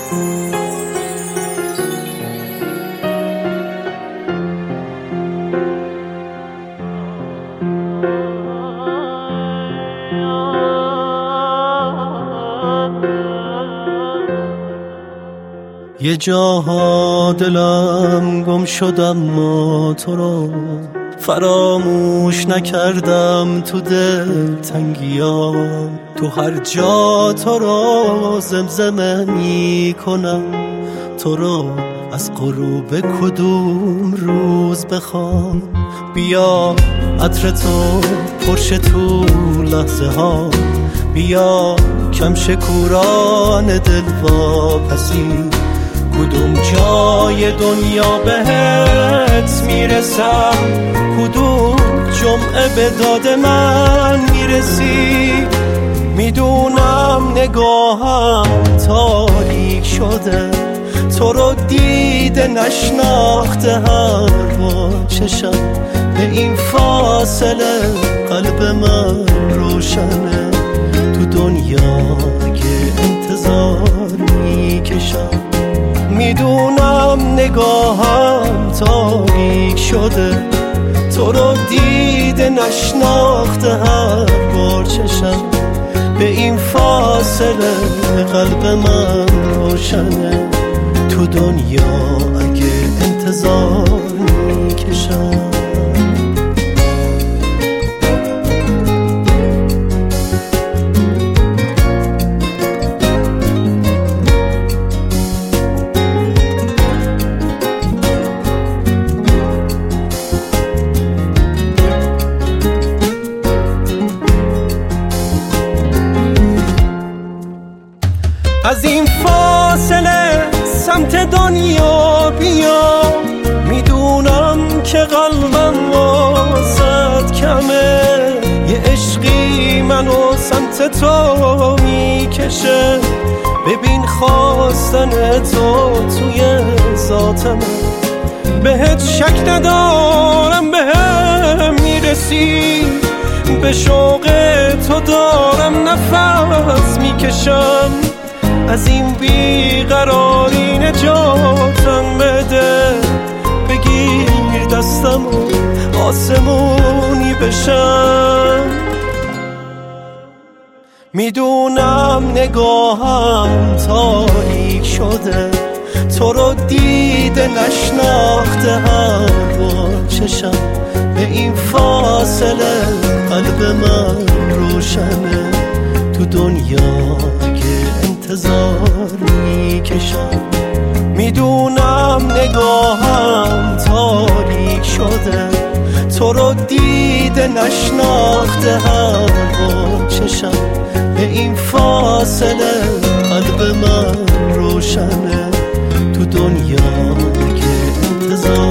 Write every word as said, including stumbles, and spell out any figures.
یه جاها دلم گم شد اما تو رو فراموش نکردم، تو دل تنگیام تو هر جا تو رو زمزمه می کنم، تو رو از غروب کدوم روز بخوام. بیا عطر تو پرش تو لحظه ها، بیا کم شکوران دل واپسی، کدوم جای دنیا بهت میرسم، کدوم جمعه به داد من میرسی. میدونم نگاهم تاریک شده، تو رو دیده نشناخته هر با چشم، به این فاصله قلب من روشنه، تو دنیا که انتظار میکشم. میدونم نگاهم تاریک شده، تو رو دیده نشناخته هر بار چشم، به این فاصله قلب من روشنه، تو دنیا اگه انتظار میکشم. از این فاصله سمت دنیا بیا، میدونم که قلبم واسد کمه، یه عشقی منو سمت تو میکشه، ببین خواستن تو توی ذاتمه، بهت شک ندارم بهم میرسی، به شوق تو دارم نفس میکشم، از این بیقراری نجاتم بده، بگیر دستم و آسمونی بشم. میدونم نگاهم تاریک شده، تو رو دیده نشناخته هر با چشم، به این فاصله قلب من روشنه، تو دنیا انتظار میکشم. میدونم نگاهم تاریک شده، تو رو دیده نشناخته هر با چشم، به این فاصله قلب من روشنه، تو دنیا که انتظار